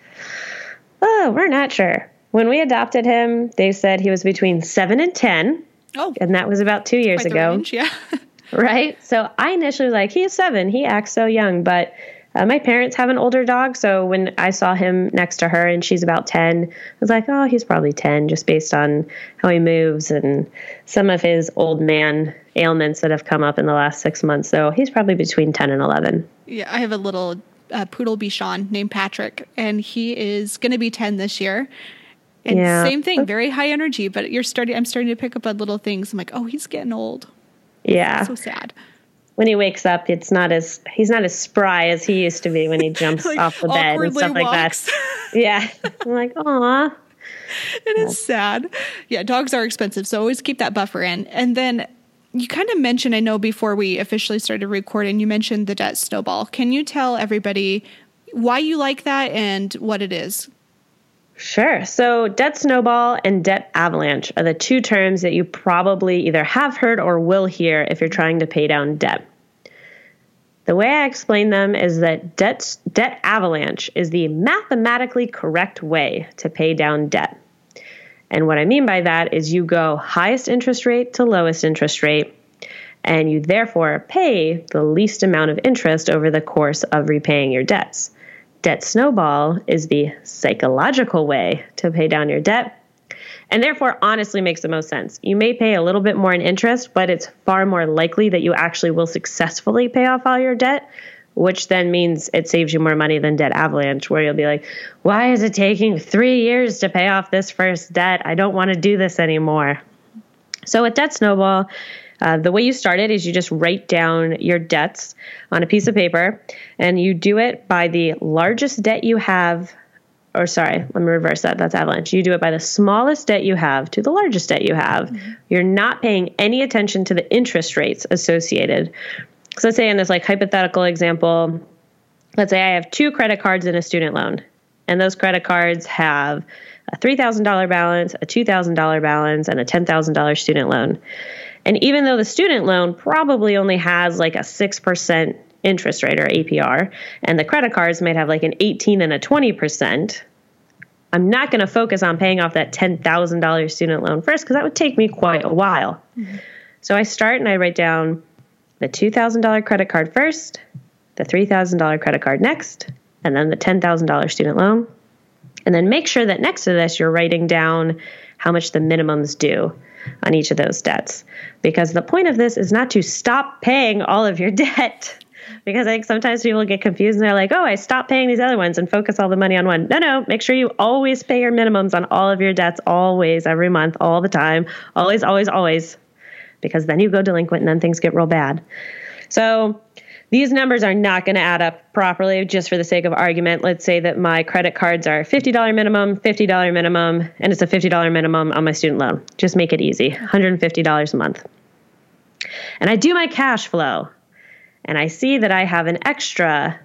Oh, we're not sure. When we adopted him, they said he was between 7 and 10. Oh. And that was about 2 years ago. Range, yeah. Right? So I initially was like, he's 7. He acts so young. But my parents have an older dog. So when I saw him next to her and she's about 10, I was like, oh, he's probably 10 just based on how he moves and some of his old man ailments that have come up in the last 6 months. So he's probably between 10 and 11. Yeah, I have a little poodle Bichon named Patrick, and he is going to be 10 this year. And same thing, very high energy, but I'm starting to pick up on little things. I'm like, oh, he's getting old. Yeah. So sad. When he wakes up, he's not as spry as he used to be when he jumps like off the bed and stuff like that. Yeah. I'm like, aw. It is sad. Yeah, dogs are expensive, so always keep that buffer in. And then you kind of mentioned, I know before we officially started recording, you mentioned the debt snowball. Can you tell everybody why you like that and what it is? Sure. So debt snowball and debt avalanche are the two terms that you probably either have heard or will hear if you're trying to pay down debt. The way I explain them is that debt avalanche is the mathematically correct way to pay down debt. And what I mean by that is you go highest interest rate to lowest interest rate, and you therefore pay the least amount of interest over the course of repaying your debts. Debt snowball is the psychological way to pay down your debt, and therefore honestly makes the most sense. You may pay a little bit more in interest, but it's far more likely that you actually will successfully pay off all your debt, which then means it saves you more money than debt avalanche, where you'll be like, why is it taking 3 years to pay off this first debt? I don't want to do this anymore. So with debt snowball, the way you start it is you just write down your debts on a piece of paper, and you do it by the largest debt you have. Or sorry, let me reverse that. That's avalanche. You do it by the smallest debt you have to the largest debt you have. Mm-hmm. You're not paying any attention to the interest rates associated. So let's say in this like hypothetical example, let's say I have 2 credit cards and a student loan, and those credit cards have a $3,000 balance, a $2,000 balance, and a $10,000 student loan. And even though the student loan probably only has like a 6% interest rate or APR, and the credit cards might have like an 18 and a 20%, I'm not going to focus on paying off that $10,000 student loan first because that would take me quite a while. Mm-hmm. So I start and I write down the $2,000 credit card first, the $3,000 credit card next, and then the $10,000 student loan. And then make sure that next to this, you're writing down how much the minimums due on each of those debts. Because the point of this is not to stop paying all of your debt. Because I think sometimes people get confused and they're like, oh, I stopped paying these other ones and focus all the money on one. No, make sure you always pay your minimums on all of your debts, always, every month, all the time, always, always, always. Because then you go delinquent and then things get real bad. So these numbers are not going to add up properly just for the sake of argument. Let's say that my credit cards are $50 minimum, $50 minimum, and it's a $50 minimum on my student loan. Just make it easy, $150 a month. And I do my cash flow, and I see that I have an extra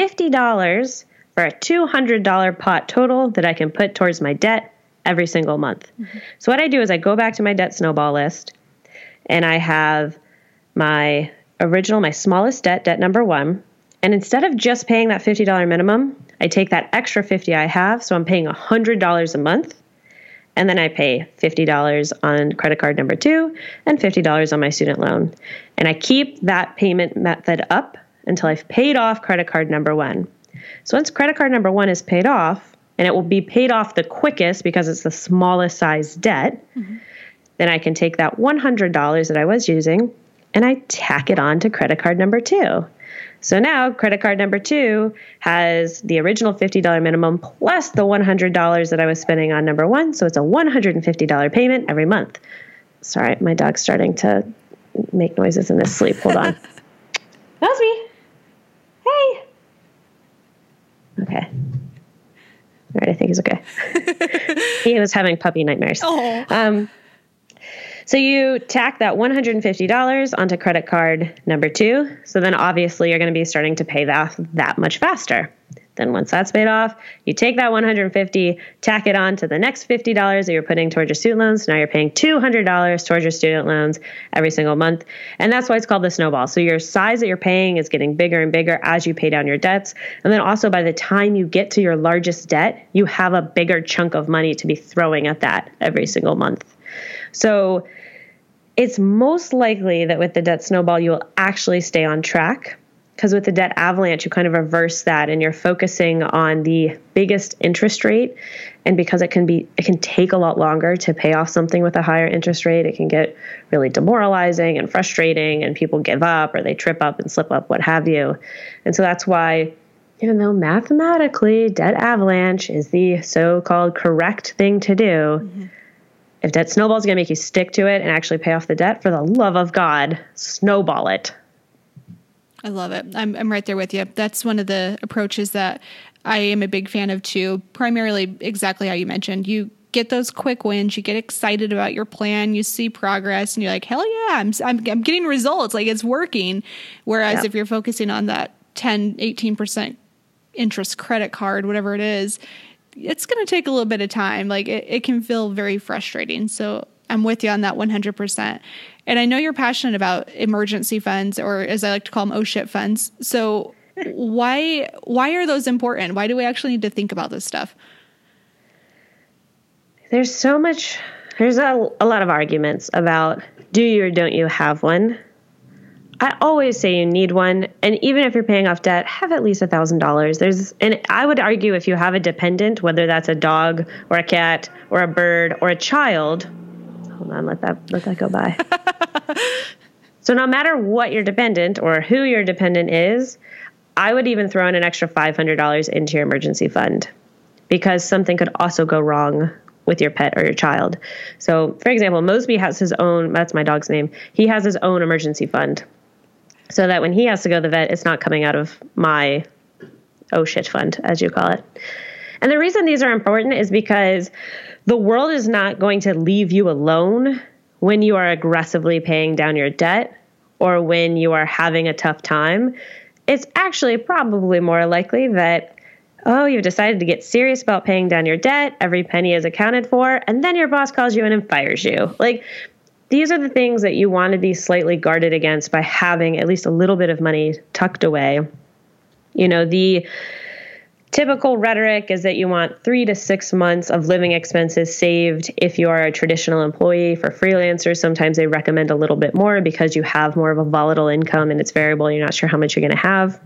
$50 for a $200 pot total that I can put towards my debt every single month. Mm-hmm. So what I do is I go back to my debt snowball list, and I have my smallest debt number 1. And instead of just paying that $50 minimum, I take that extra $50 I have. So I'm paying $100 a month. And then I pay $50 on credit card number 2 and $50 on my student loan. And I keep that payment method up until I've paid off credit card number 1. So once credit card number 1 is paid off, and it will be paid off the quickest because it's the smallest size debt, mm-hmm. then I can take that $100 that I was using and I tack it on to credit card number 2. So now credit card number 2 has the original $50 minimum plus the $100 that I was spending on number 1. So it's a $150 payment every month. Sorry, my dog's starting to make noises in his sleep. Hold on. That was me. Hey. Okay. All right, I think he's okay. He was having puppy nightmares. Oh. So you tack that $150 onto credit card number 2. So then obviously you're going to be starting to pay that much faster. Then once that's paid off, you take that $150, tack it on to the next $50 that you're putting towards your student loans. So now you're paying $200 towards your student loans every single month. And that's why it's called the snowball. So your size that you're paying is getting bigger and bigger as you pay down your debts. And then also by the time you get to your largest debt, you have a bigger chunk of money to be throwing at that every single month. So it's most likely that with the debt snowball, you will actually stay on track, because with the debt avalanche, you kind of reverse that and you're focusing on the biggest interest rate. And because it can take a lot longer to pay off something with a higher interest rate, it can get really demoralizing and frustrating, and people give up or they trip up and slip up, what have you. And so that's why, even though mathematically debt avalanche is the so-called correct thing to do, mm-hmm. if debt snowball is going to make you stick to it and actually pay off the debt, for the love of God, snowball it. I love it. I'm right there with you. That's one of the approaches that I am a big fan of too. Primarily exactly how you mentioned. You get those quick wins. You get excited about your plan. You see progress, and you're like, hell yeah, I'm getting results. Like, it's working. Whereas if you're focusing on that 10, 18% interest credit card, whatever it is, it's going to take a little bit of time. Like, it can feel very frustrating. So I'm with you on that 100%. And I know you're passionate about emergency funds, or as I like to call them, oh shit funds. So why are those important? Why do we actually need to think about this stuff? There's a lot of arguments about, do you or don't you have one? I always say you need one. And even if you're paying off debt, have at least $1,000. And I would argue, if you have a dependent, whether that's a dog or a cat or a bird or a child, hold on, let that go by. So no matter what your dependent or who your dependent is, I would even throw in an extra $500 into your emergency fund, because something could also go wrong with your pet or your child. So for example, Mosby has his own, that's my dog's name, he has his own emergency fund, so that when he has to go to the vet, it's not coming out of my oh shit fund, as you call it. And the reason these are important is because the world is not going to leave you alone when you are aggressively paying down your debt or when you are having a tough time. It's actually probably more likely that, you've decided to get serious about paying down your debt, every penny is accounted for, and then your boss calls you in and fires you. Like, these are the things that you want to be slightly guarded against by having at least a little bit of money tucked away. The typical rhetoric is that you want 3 to 6 months of living expenses saved if you are a traditional employee. For freelancers, sometimes they recommend a little bit more because you have more of a volatile income and it's variable. You're not sure how much you're going to have.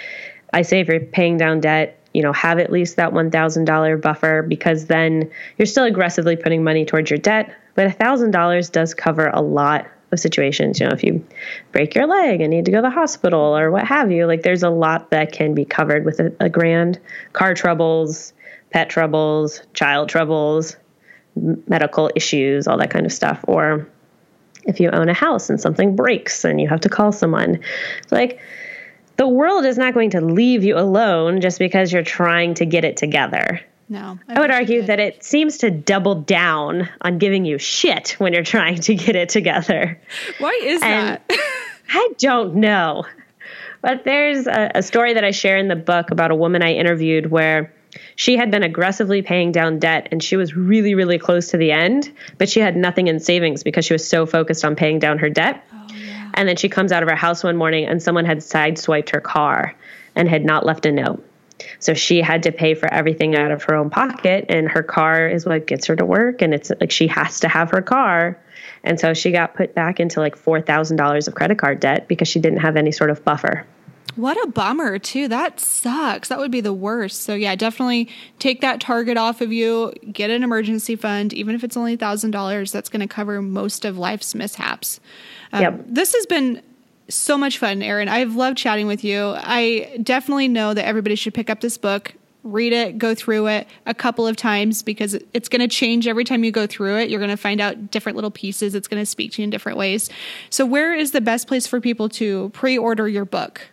I say if you're paying down debt, have at least that $1,000 buffer, because then you're still aggressively putting money towards your debt. But $1,000 does cover a lot of situations. If you break your leg and need to go to the hospital or what have you, there's a lot that can be covered with a grand. Car troubles, pet troubles, child troubles, medical issues, all that kind of stuff. Or if you own a house and something breaks and you have to call someone. It's the world is not going to leave you alone just because you're trying to get it together. No. I would argue that it seems to double down on giving you shit when you're trying to get it together. Why is that? I don't know. But there's a story that I share in the book about a woman I interviewed where she had been aggressively paying down debt and she was really, really close to the end, but she had nothing in savings because she was so focused on paying down her debt. And then she comes out of her house one morning and someone had sideswiped her car and had not left a note. So she had to pay for everything out of her own pocket, and her car is what gets her to work. And it's she has to have her car. And so she got put back into $4,000 of credit card debt because she didn't have any sort of buffer. What a bummer, too. That sucks. That would be the worst. So, yeah, definitely take that target off of you. Get an emergency fund, even if it's only $1,000. That's going to cover most of life's mishaps. Yep. This has been so much fun, Erin. I've loved chatting with you. I definitely know that everybody should pick up this book, read it, go through it a couple of times, because it's going to change every time you go through it. You're going to find out different little pieces. It's going to speak to you in different ways. So where is the best place for people to pre-order your book?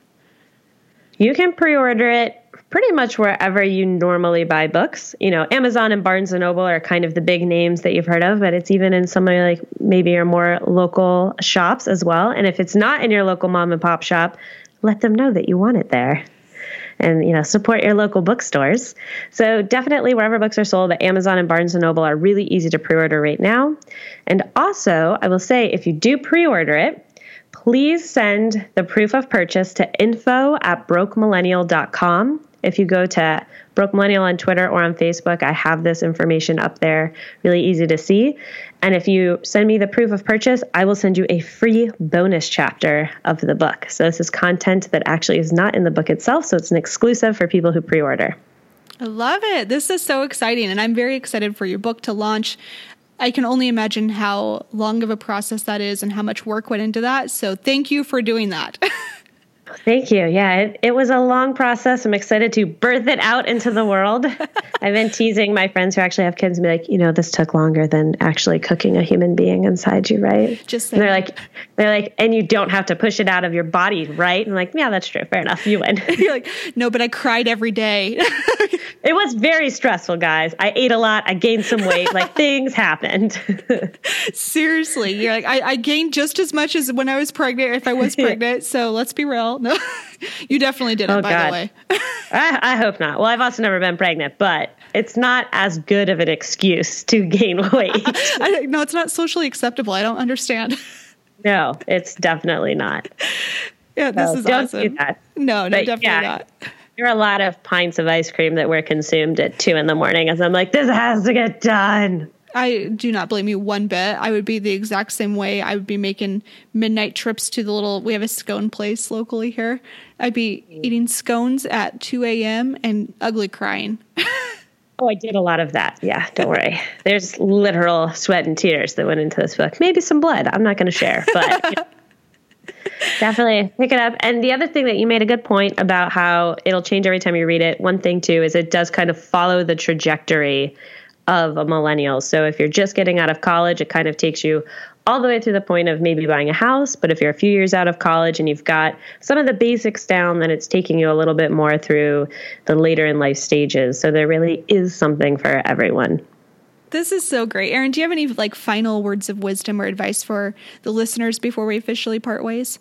You can pre-order it pretty much wherever you normally buy books. Amazon and Barnes & Noble are kind of the big names that you've heard of, but it's even in some maybe your more local shops as well. And if it's not in your local mom and pop shop, let them know that you want it there. And, support your local bookstores. So definitely wherever books are sold, Amazon and Barnes & Noble are really easy to pre-order right now. And also, I will say, if you do pre-order it, please send the proof of purchase to info@brokemillennial.com. If you go to Broke Millennial on Twitter or on Facebook, I have this information up there, really easy to see. And if you send me the proof of purchase, I will send you a free bonus chapter of the book. So this is content that actually is not in the book itself, so it's an exclusive for people who pre-order. I love it. This is so exciting, and I'm very excited for your book to launch. I can only imagine how long of a process that is and how much work went into that. So thank you for doing that. Thank you. Yeah, it was a long process. I'm excited to birth it out into the world. I've been teasing my friends who actually have kids and be like, this took longer than actually cooking a human being inside you, right? And they're like, and you don't have to push it out of your body, right? And I'm like, yeah, that's true. Fair enough. You win. You're like, no, but I cried every day. It was very stressful, guys. I ate a lot. I gained some weight. Things happened. Seriously. You're like, I gained just as much as when I was pregnant, if I was pregnant. So let's be real. No, you definitely didn't, by the way. I hope not. Well, I've also never been pregnant, but it's not as good of an excuse to gain weight. No, it's not socially acceptable. I don't understand. No, it's definitely not. Yeah, this is don't awesome. Do that. No, definitely not. There are a lot of pints of ice cream that were consumed at 2 a.m. as I'm like, this has to get done. I do not blame you one bit. I would be the exact same way. I would be making midnight trips to we have a scone place locally here. I'd be eating scones at 2 a.m. and ugly crying. Oh, I did a lot of that. Yeah, don't worry. There's literal sweat and tears that went into this book. Maybe some blood. I'm not going to share, but definitely pick it up. And the other thing that you made a good point about how it'll change every time you read it. One thing too is it does kind of follow the trajectory of a millennial. So if you're just getting out of college, it kind of takes you all the way through the point of maybe buying a house. But if you're a few years out of college and you've got some of the basics down, then it's taking you a little bit more through the later in life stages. So there really is something for everyone. This is so great. Erin, do you have any final words of wisdom or advice for the listeners before we officially part ways?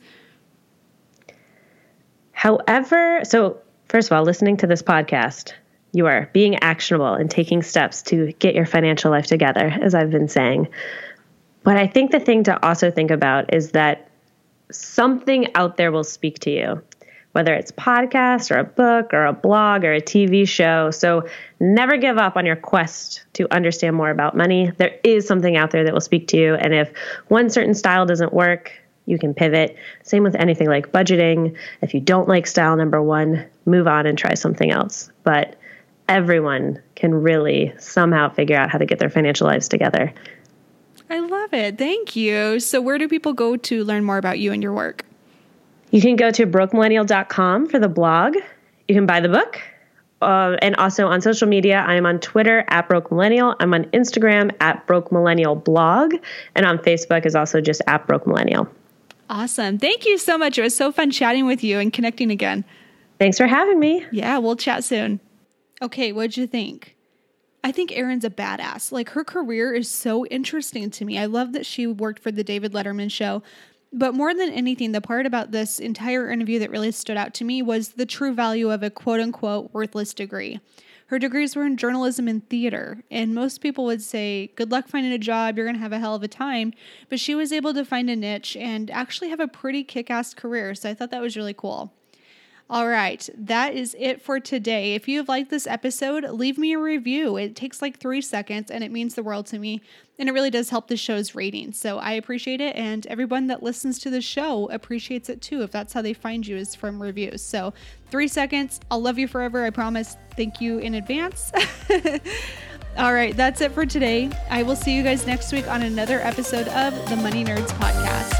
However, so first of all, listening to this podcast, you are being actionable and taking steps to get your financial life together, as I've been saying. But I think the thing to also think about is that something out there will speak to you, whether it's podcast or a book or a blog or a TV show. So never give up on your quest to understand more about money. There is something out there that will speak to you. And if one certain style doesn't work, you can pivot. Same with anything like budgeting. If you don't like style number one, move on and try something else. But everyone can really somehow figure out how to get their financial lives together. I love it. Thank you. So where do people go to learn more about you and your work? You can go to brokemillennial.com for the blog. You can buy the book. And also on social media, I'm on Twitter @BrokeMillennial. I'm on Instagram @BrokeMillennialBlog. And on Facebook is also just @BrokeMillennial. Awesome. Thank you so much. It was so fun chatting with you and connecting again. Thanks for having me. Yeah, we'll chat soon. Okay, what'd you think? I think Erin's a badass. Like, her career is so interesting to me. I love that she worked for the David Letterman show. But more than anything, the part about this entire interview that really stood out to me was the true value of a quote-unquote worthless degree. Her degrees were in journalism and theater, and most people would say, good luck finding a job, you're going to have a hell of a time. But she was able to find a niche and actually have a pretty kick-ass career, so I thought that was really cool. All right, that is it for today. If you've liked this episode, leave me a review. It takes like 3 seconds and it means the world to me. And it really does help the show's ratings. So I appreciate it. And everyone that listens to the show appreciates it too, if that's how they find you, is from reviews. So 3 seconds. I'll love you forever. I promise. Thank you in advance. All right, that's it for today. I will see you guys next week on another episode of the Money Nerds Podcast.